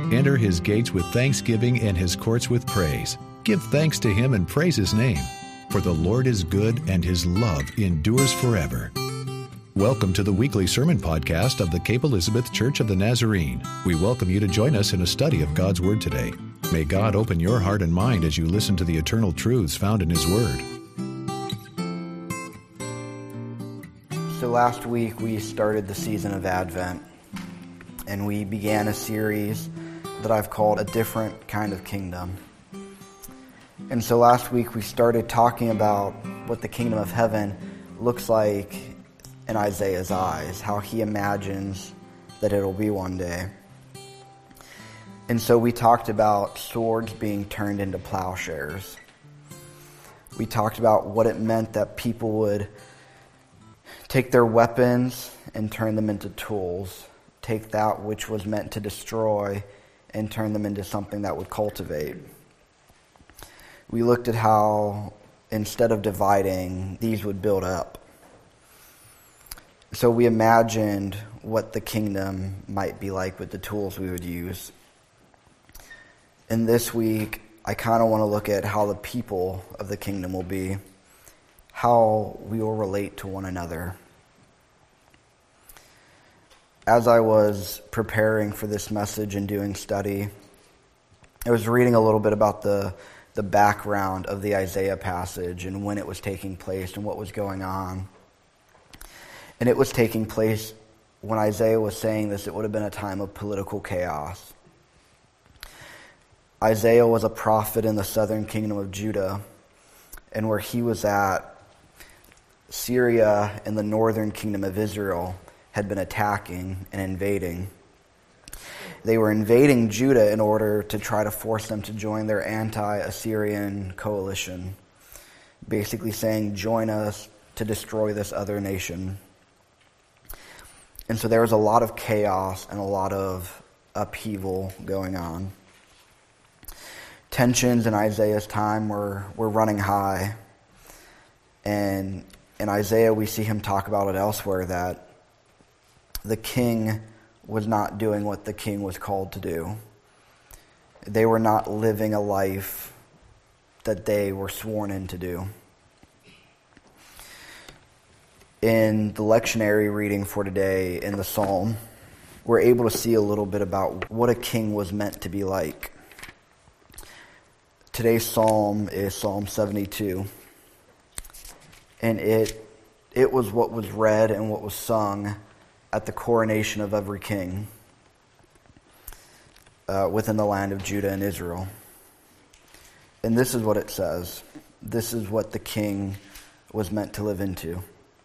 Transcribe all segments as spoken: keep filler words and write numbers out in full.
Enter his gates with thanksgiving and his courts with praise. Give thanks to him and praise his name. For the Lord is good and his love endures forever. Welcome to the weekly sermon podcast of the Cape Elizabeth Church of the Nazarene. We welcome you to join us in a study of God's Word today. May God open your heart and mind as you listen to the eternal truths found in his Word. So last week we started the season of Advent, and we began a series that I've called A Different Kind of Kingdom. And so last week we started talking about what the kingdom of heaven looks like in Isaiah's eyes, how he imagines that it'll be one day. And so we talked about swords being turned into plowshares. We talked about what it meant that people would take their weapons and turn them into tools, take that which was meant to destroy and turn them into something that would cultivate. We looked at how instead of dividing, these would build up. So we imagined what the kingdom might be like with the tools we would use. And this week, I kind of want to look at how the people of the kingdom will be, how we will relate to one another. As I was preparing for this message and doing study, I was reading a little bit about the, the background of the Isaiah passage and when it was taking place and what was going on. And it was taking place when Isaiah was saying this, it would have been a time of political chaos. Isaiah was a prophet in the southern kingdom of Judah, and where he was at, Syria and the northern kingdom of Israel had been attacking and invading. They were invading Judah in order to try to force them to join their anti-Assyrian coalition, basically saying, join us to destroy this other nation. And so there was a lot of chaos and a lot of upheaval going on. Tensions in Isaiah's time were, were running high. And in Isaiah, we see him talk about it elsewhere, that the king was not doing what the king was called to do. They were not living a life that they were sworn in to do. In the lectionary reading for today in the Psalm, we're able to see a little bit about what a king was meant to be like. Today's Psalm is Psalm seventy-two. And it it was what was read and what was sung at the coronation of every king uh, within the land of Judah and Israel. And this is what it says. This is what the king was meant to live into.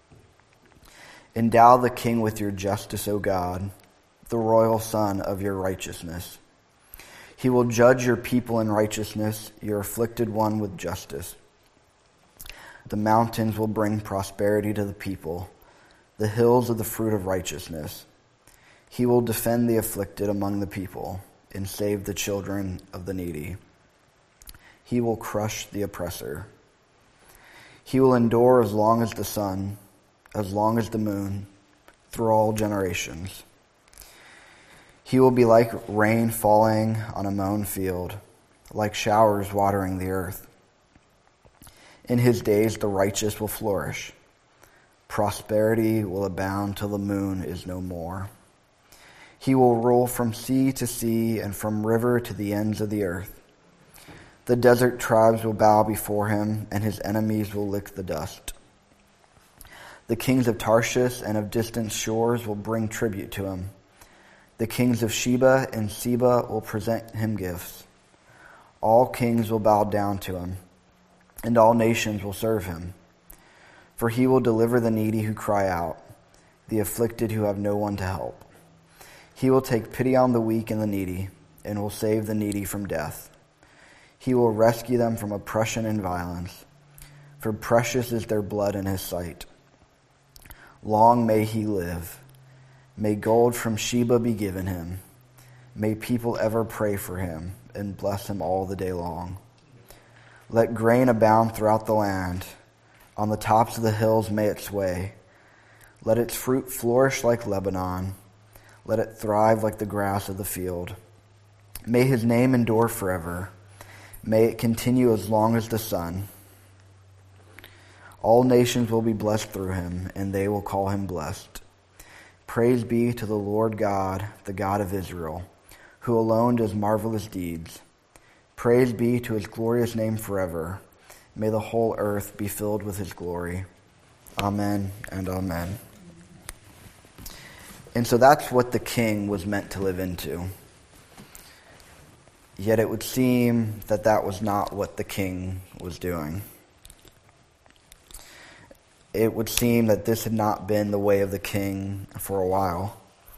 Endow the king with your justice, O God, the royal son of your righteousness. He will judge your people in righteousness, your afflicted one with justice. The mountains will bring prosperity to the people, the hills of the fruit of righteousness. He will defend the afflicted among the people and save the children of the needy. He will crush the oppressor. He will endure as long as the sun, as long as the moon, through all generations. He will be like rain falling on a mown field, like showers watering the earth. In his days the righteous will flourish. Prosperity will abound till the moon is no more. He will rule from sea to sea and from river to the ends of the earth. The desert tribes will bow before him, and his enemies will lick the dust. The kings of Tarshish and of distant shores will bring tribute to him. The kings of Sheba and Seba will present him gifts. All kings will bow down to him, and all nations will serve him. For he will deliver the needy who cry out, the afflicted who have no one to help. He will take pity on the weak and the needy, and will save the needy from death. He will rescue them from oppression and violence, for precious is their blood in his sight. Long may he live. May gold from Sheba be given him. May people ever pray for him and bless him all the day long. Let grain abound throughout the land. On the tops of the hills may it sway. Let its fruit flourish like Lebanon. Let it thrive like the grass of the field. May his name endure forever. May it continue as long as the sun. All nations will be blessed through him, and they will call him blessed. Praise be to the Lord God, the God of Israel, who alone does marvelous deeds. Praise be to his glorious name forever. May the whole earth be filled with his glory. Amen and amen. And so that's what the king was meant to live into. Yet it would seem that that was not what the king was doing. It would seem that this had not been the way of the king for a while.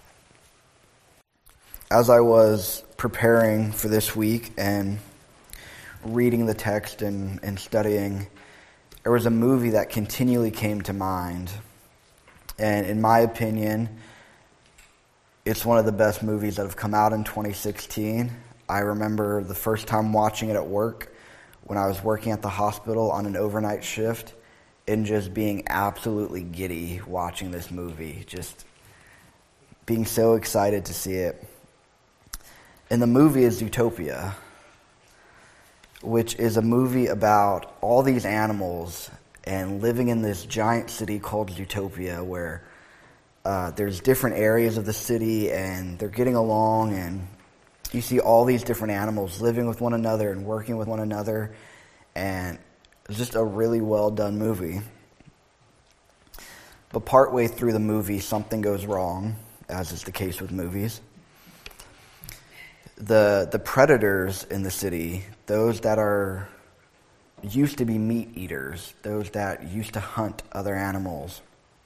As I was preparing for this week and reading the text and, and studying, there was a movie that continually came to mind. And in my opinion, it's one of the best movies that have come out in twenty sixteen. I remember the first time watching it at work when I was working at the hospital on an overnight shift, and just being absolutely giddy watching this movie, just being so excited to see it. And the movie is Zootopia, which is a movie about all these animals and living in this giant city called Zootopia, where uh, there's different areas of the city and they're getting along, and you see all these different animals living with one another and working with one another, and it's just a really well done movie. But partway through the movie, something goes wrong, as is the case with movies. The the predators in the city, those that are used to be meat eaters, those that used to hunt other animals,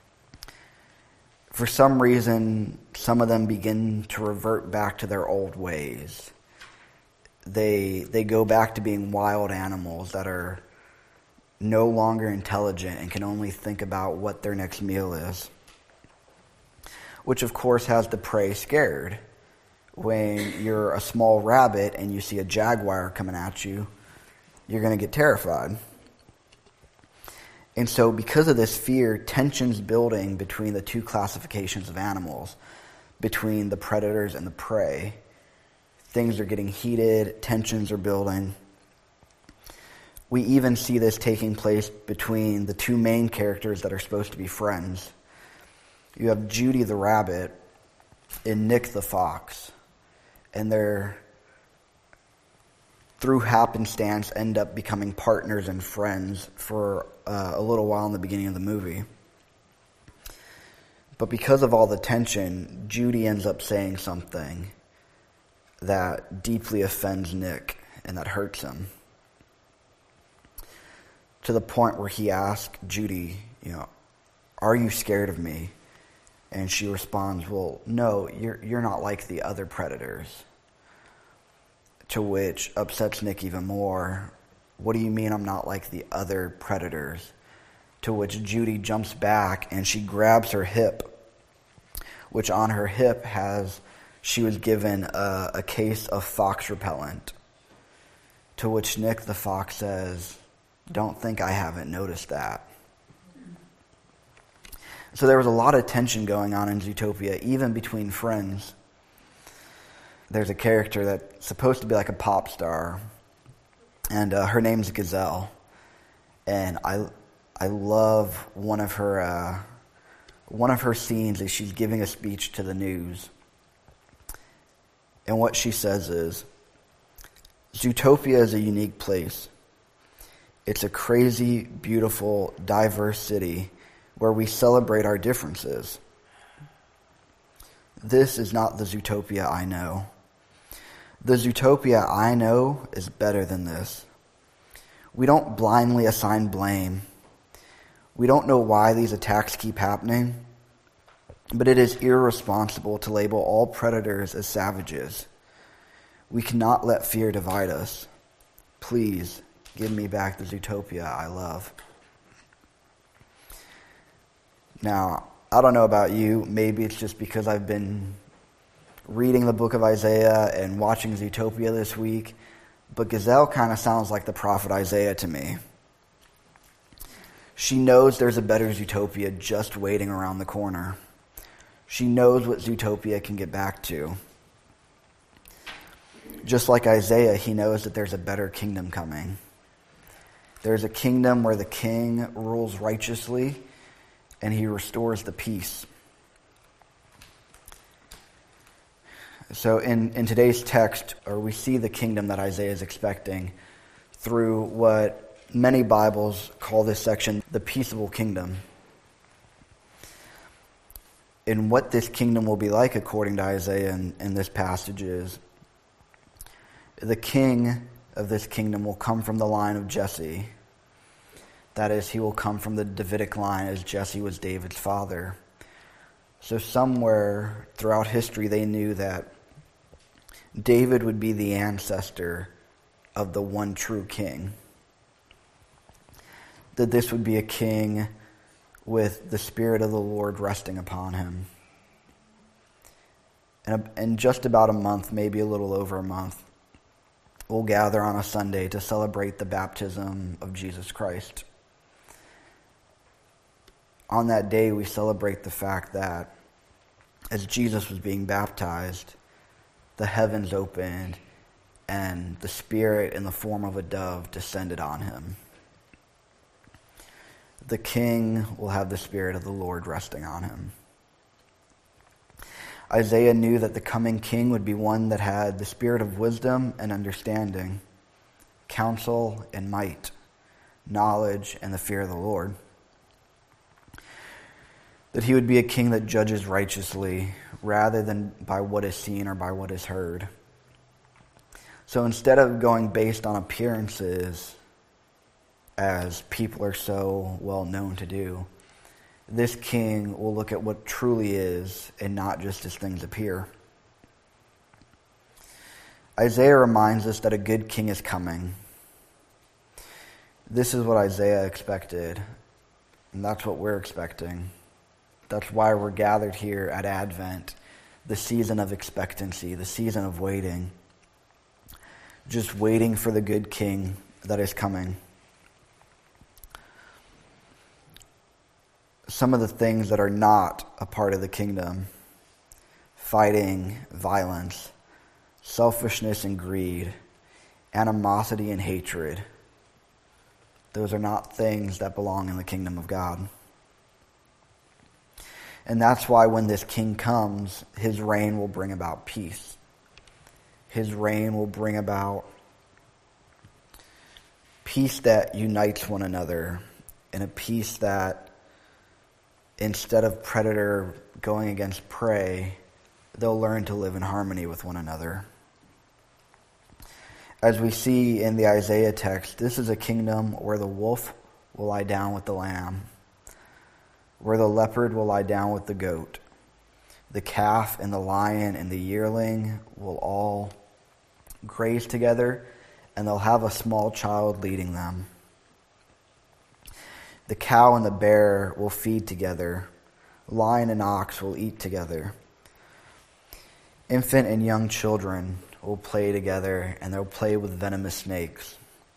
for some reason, some of them begin to revert back to their old ways. They they go back to being wild animals that are no longer intelligent and can only think about what their next meal is. Which, of course, has the prey scared. When you're a small rabbit and you see a jaguar coming at you, you're going to get terrified. And so because of this fear, tension's building between the two classifications of animals, between the predators and the prey. Things are getting heated, tensions are building. We even see this taking place between the two main characters that are supposed to be friends. You have Judy the rabbit and Nick the fox. And they're, through happenstance, end up becoming partners and friends for uh, a little while in the beginning of the movie. But because of all the tension, Judy ends up saying something that deeply offends Nick and that hurts him. To the point where he asks Judy, you know, "Are you scared of me?" And she responds, "Well, no, you're you're not like the other predators." To which upsets Nick even more. "What do you mean I'm not like the other predators?" To which Judy jumps back and she grabs her hip, which on her hip has, she was given a, a case of fox repellent. To which Nick the fox says, "Don't think I haven't noticed that." So there was a lot of tension going on in Zootopia, even between friends. There's a character that's supposed to be like a pop star, and uh, her name's Gazelle. And I, I love one of her, uh, one of her scenes is she's giving a speech to the news, and what she says is, "Zootopia is a unique place. It's a crazy, beautiful, diverse city where we celebrate our differences. This is not the Zootopia I know. The Zootopia I know is better than this. We don't blindly assign blame. We don't know why these attacks keep happening, but it is irresponsible to label all predators as savages. We cannot let fear divide us. Please, give me back the Zootopia I love." Now, I don't know about you. Maybe it's just because I've been reading the book of Isaiah and watching Zootopia this week, but Gazelle kind of sounds like the prophet Isaiah to me. She knows there's a better Zootopia just waiting around the corner. She knows what Zootopia can get back to. Just like Isaiah, he knows that there's a better kingdom coming. There's a kingdom where the king rules righteously and he restores the peace. So in, in today's text, or we see the kingdom that Isaiah is expecting through what many Bibles call this section the peaceable kingdom. And what this kingdom will be like, according to Isaiah in, in this passage, is the king of this kingdom will come from the line of Jesse. That is, he will come from the Davidic line, as Jesse was David's father. So somewhere throughout history they knew that David would be the ancestor of the one true king. That this would be a king with the Spirit of the Lord resting upon him. And in just about a month, maybe a little over a month, we'll gather on a Sunday to celebrate the baptism of Jesus Christ. On that day, we celebrate the fact that as Jesus was being baptized, the heavens opened and the Spirit in the form of a dove descended on him. The king will have the Spirit of the Lord resting on him. Isaiah knew that the coming king would be one that had the spirit of wisdom and understanding, counsel and might, knowledge and the fear of the Lord. That he would be a king that judges righteously rather than by what is seen or by what is heard. So instead of going based on appearances, as people are so well known to do, this king will look at what truly is and not just as things appear. Isaiah reminds us that a good king is coming. This is what Isaiah expected, and that's what we're expecting. That's why we're gathered here at Advent, the season of expectancy, the season of waiting. Just waiting for the good king that is coming. Some of the things that are not a part of the kingdom: fighting, violence, selfishness and greed, animosity and hatred. Those are not things that belong in the kingdom of God. And that's why when this king comes, his reign will bring about peace. His reign will bring about peace that unites one another, and a peace that, instead of predator going against prey, they'll learn to live in harmony with one another. As we see in the Isaiah text, this is a kingdom where the wolf will lie down with the lamb, where the leopard will lie down with the goat. The calf and the lion and the yearling will all graze together, and they'll have a small child leading them. The cow and the bear will feed together. Lion and ox will eat together. Infant and young children will play together, and they'll play with venomous snakes.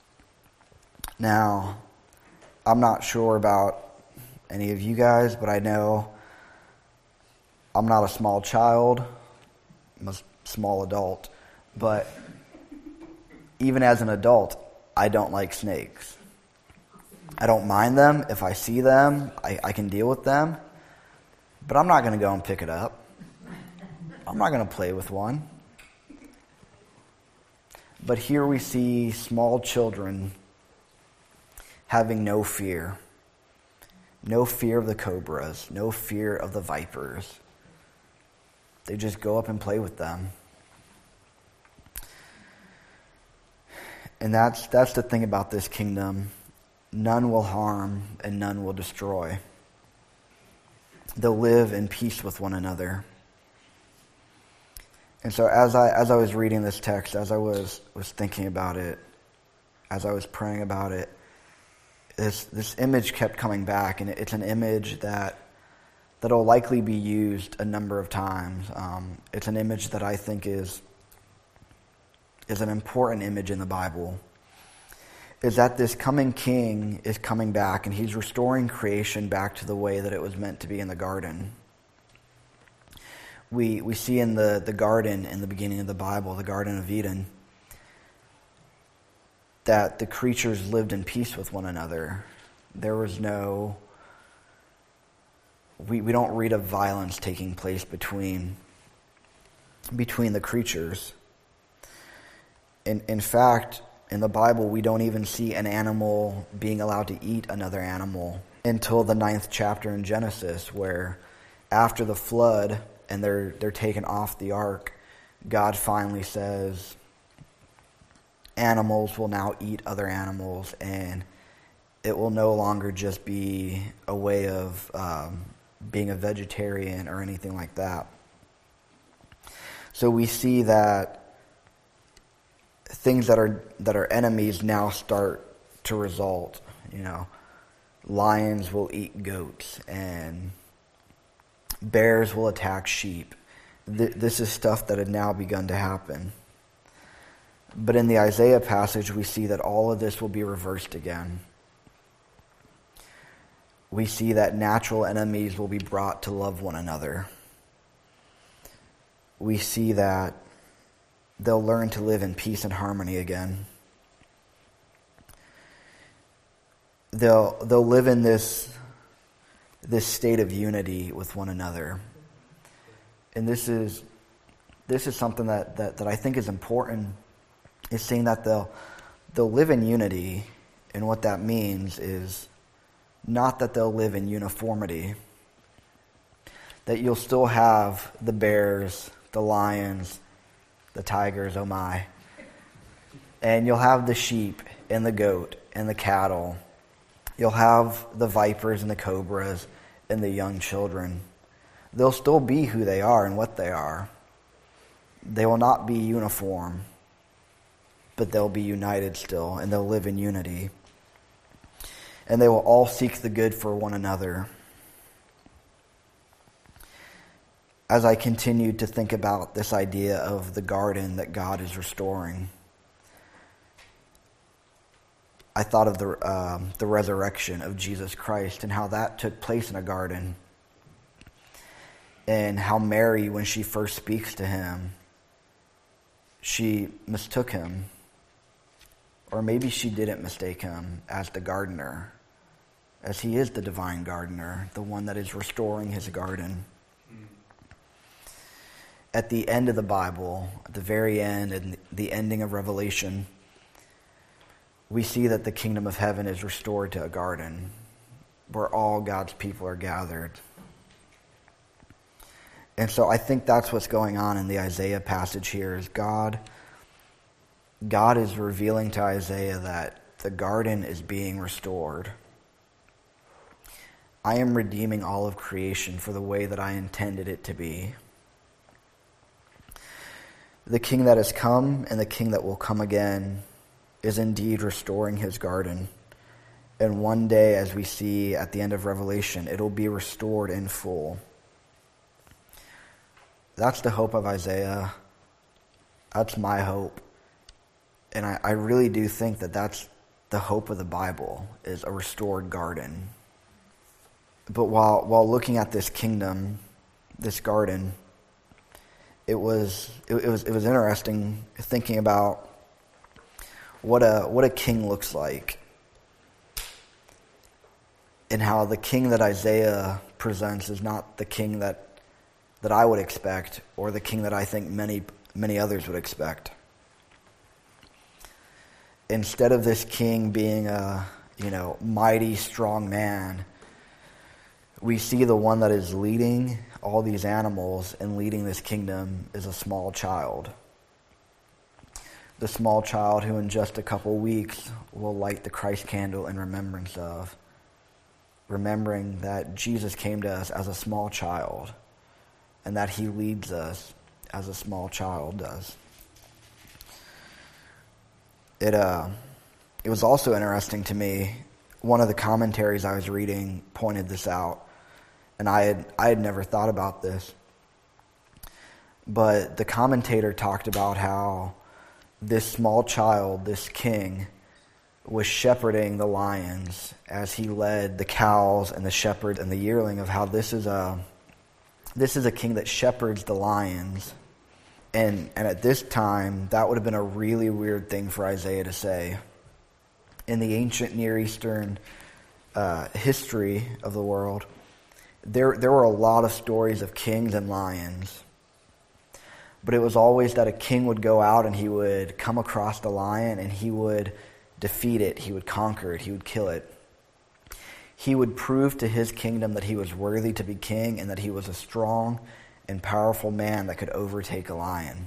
Now, I'm not sure about any of you guys, but I know I'm not a small child. I'm a small adult. But even as an adult, I don't like snakes. I don't mind them. If I see them, I, I can deal with them. But I'm not going to go and pick it up. I'm not going to play with one. But here we see small children having no fear. No fear of the cobras. No fear of the vipers. They just go up and play with them. And that's that's the thing about this kingdom. None will harm and none will destroy. They'll live in peace with one another. And so as I as I was reading this text, as I was, was thinking about it, as I was praying about it, this this image kept coming back, and it's an image that that'll likely be used a number of times. Um, it's an image that I think is is an important image in the Bible. Is that this coming king is coming back, and he's restoring creation back to the way that it was meant to be in the garden. We we see in the, the garden in the beginning of the Bible, the Garden of Eden, that the creatures lived in peace with one another. There was no, we, we don't read of violence taking place between, between the creatures. In, in fact, in the Bible, we don't even see an animal being allowed to eat another animal until the ninth chapter in Genesis, where after the flood and they're they're taken off the ark, God finally says, animals will now eat other animals, and it will no longer just be a way of um, being a vegetarian or anything like that. So we see that things that are that are enemies now start to result. You know, lions will eat goats, and bears will attack sheep. Th- this is stuff that had now begun to happen. But in the Isaiah passage, we see that all of this will be reversed again. We see that natural enemies will be brought to love one another. We see that they'll learn to live in peace and harmony again. They'll they'll live in this this state of unity with one another. And this is this is something that, that, that I think is important, is seeing that they'll they'll live in unity, and what that means is not that they'll live in uniformity. That you'll still have the bears, the lions, the tigers, oh my. And you'll have the sheep and the goat and the cattle. You'll have the vipers and the cobras and the young children. They'll still be who they are and what they are. They will not be uniform, but they'll be united still, and they'll live in unity. And they will all seek the good for one another. As I continued to think about this idea of the garden that God is restoring, I thought of the uh, the resurrection of Jesus Christ and how that took place in a garden. And how Mary, when she first speaks to him, she mistook him. Or maybe she didn't mistake him as the gardener, as he is the divine gardener, the one that is restoring his garden. At the end of the Bible, at the very end, and the ending of Revelation, we see that the kingdom of heaven is restored to a garden where all God's people are gathered. And so I think that's what's going on in the Isaiah passage here, is God, God is revealing to Isaiah that the garden is being restored. I am redeeming all of creation for the way that I intended it to be. The king that has come and the king that will come again is indeed restoring his garden. And one day, as we see at the end of Revelation, it'll be restored in full. That's the hope of Isaiah. That's my hope. And I, I really do think that that's the hope of the Bible, is a restored garden. But while while looking at this kingdom, this garden, it was it, it was it was interesting thinking about what a what a king looks like, and how the king that Isaiah presents is not the king that that I would expect, or the king that I think many many others would expect. Instead of this king being a, you know, mighty, strong man, we see the one that is leading all these animals and leading this kingdom is a small child. The small child who in just a couple weeks will light the Christ candle in remembrance of, remembering that Jesus came to us as a small child, and that he leads us as a small child does. It uh, it was also interesting to me. One of the commentaries I was reading pointed this out, and I had I had never thought about this. But the commentator talked about how this small child, this king, was shepherding the lions as he led the cows and the shepherds and the yearling, of how this is a This is a king that shepherds the lions. And and at this time, that would have been a really weird thing for Isaiah to say. in the ancient Near Eastern uh, history of the world, there there were a lot of stories of kings and lions. But it was always that a king would go out and he would come across the lion and he would defeat it, he would conquer it, he would kill it. He would prove to his kingdom that he was worthy to be king and that he was a strong and powerful man that could overtake a lion.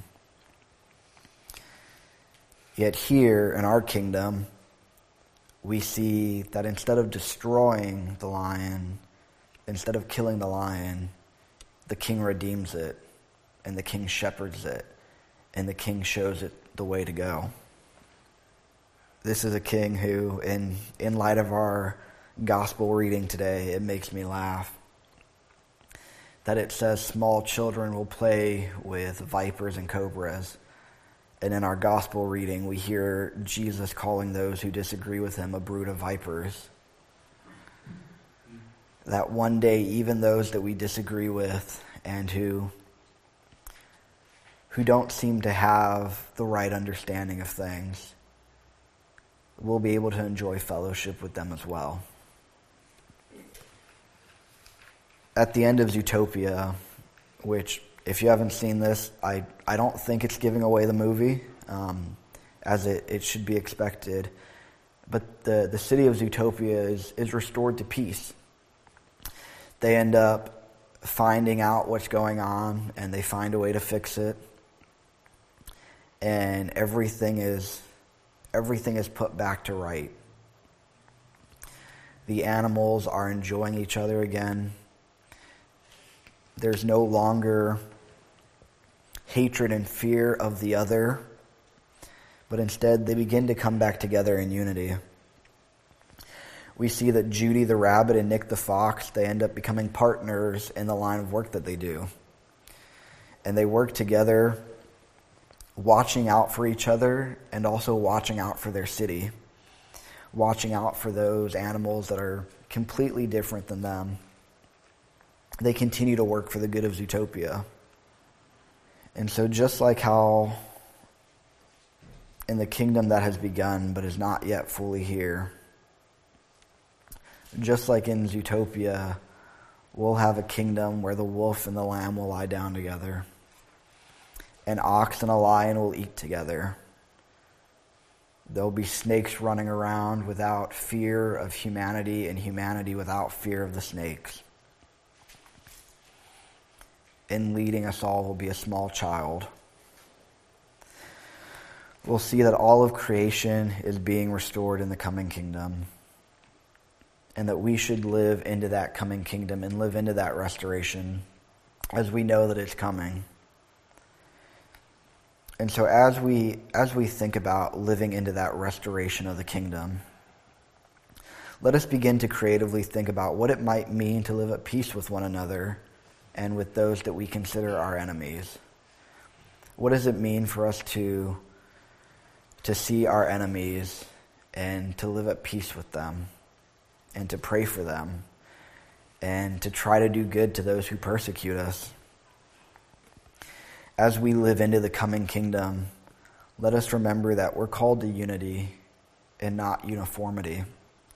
Yet here in our kingdom, we see that instead of destroying the lion, instead of killing the lion, the king redeems it, and the king shepherds it, and the king shows it the way to go. This is a king who, in, in light of our gospel reading today, it makes me laugh. That it says small children will play with vipers and cobras. And in our gospel reading, we hear Jesus calling those who disagree with him a brood of vipers. That one day, even those that we disagree with and who, who don't seem to have the right understanding of things, we'll be able to enjoy fellowship with them as well. At the end of Zootopia, which, if you haven't seen this, I, I don't think it's giving away the movie, um, as it, it should be expected. But the, the city of Zootopia is, is restored to peace. They end up finding out what's going on, and they find a way to fix it. And everything is everything is put back to right. The animals are enjoying each other again. There's no longer hatred and fear of the other, but instead they begin to come back together in unity. We see that Judy the rabbit and Nick the fox, they end up becoming partners in the line of work that they do. And they work together, watching out for each other and also watching out for their city, watching out for those animals that are completely different than them. They continue to work for the good of Zootopia. And so just like how in the kingdom that has begun but is not yet fully here, just like in Zootopia, we'll have a kingdom where the wolf and the lamb will lie down together. An ox and a lion will eat together. There'll be snakes running around without fear of humanity, and humanity without fear of the snakes. And leading us all will be a small child. We'll see that all of creation is being restored in the coming kingdom, and that we should live into that coming kingdom and live into that restoration as we know that it's coming. And so as we as we think about living into that restoration of the kingdom, let us begin to creatively think about what it might mean to live at peace with one another and with those that we consider our enemies. What does it mean for us to, to see our enemies and to live at peace with them and to pray for them and to try to do good to those who persecute us? As we live into the coming kingdom, let us remember that we're called to unity and not uniformity.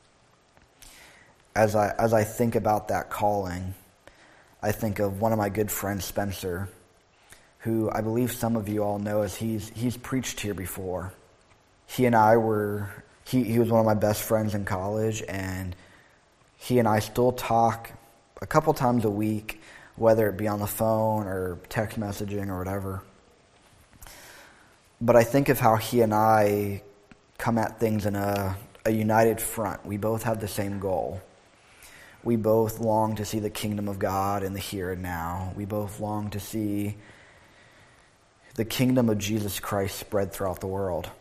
As I as I think about that calling, I think of one of my good friends, Spencer, who I believe some of you all know as he's he's preached here before. He and I were, he, he was one of my best friends in college, and he and I still talk a couple times a week, whether it be on the phone or text messaging or whatever. But I think of how he and I come at things in a, a united front. We both have the same goal. We both long to see the kingdom of God in the here and now. We both long to see the kingdom of Jesus Christ spread throughout the world.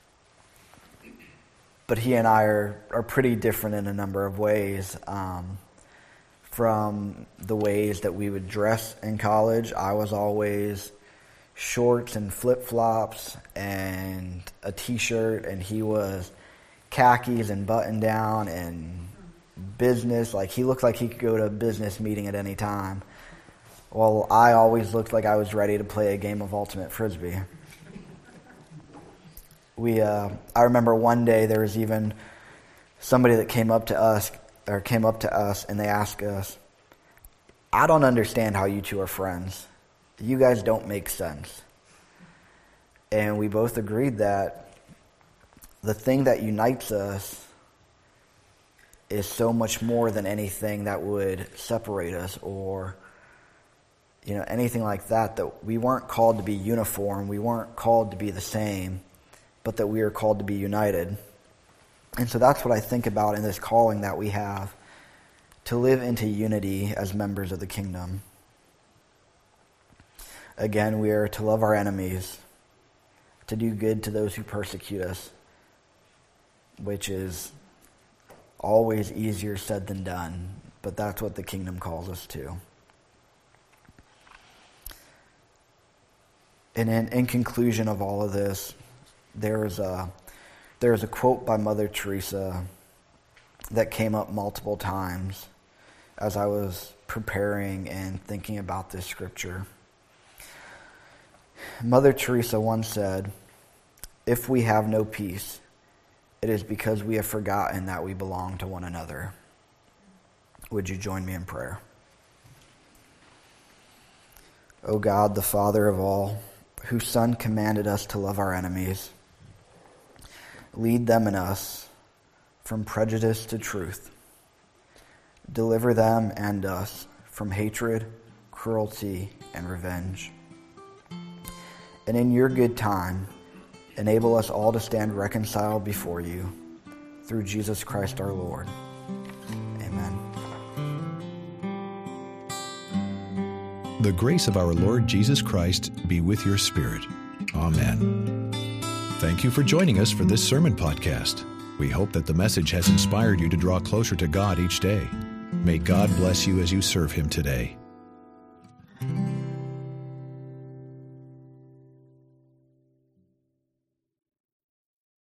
But he and I are, are pretty different in a number of ways. Um, from the ways that we would dress in college, I was always shorts and flip-flops and a t-shirt, and he was khakis and button-down and business. Like, he looked like he could go to a business meeting at any time. Well, I always looked like I was ready to play a game of Ultimate Frisbee. We, uh, I remember one day there was even somebody that came up to us, or came up to us, and they asked us, "I don't understand how you two are friends. You guys don't make sense." And we both agreed that the thing that unites us is so much more than anything that would separate us, or you know, anything like that, that we weren't called to be uniform, we weren't called to be the same, but that we are called to be united. And so that's what I think about in this calling that we have, to live into unity as members of the kingdom. Again, we are to love our enemies, to do good to those who persecute us, which is always easier said than done, but that's what the kingdom calls us to. And in, in conclusion of all of this, there is a there is a quote by Mother Teresa that came up multiple times as I was preparing and thinking about this scripture. Mother Teresa once said, "If we have no peace, it is because we have forgotten that we belong to one another." Would you join me in prayer? O God, the Father of all, whose Son commanded us to love our enemies, lead them and us from prejudice to truth. Deliver them and us from hatred, cruelty, and revenge. And in your good time, enable us all to stand reconciled before you, through Jesus Christ our Lord. Amen. The grace of our Lord Jesus Christ be with your spirit. Amen. Thank you for joining us for this sermon podcast. We hope that the message has inspired you to draw closer to God each day. May God bless you as you serve Him today.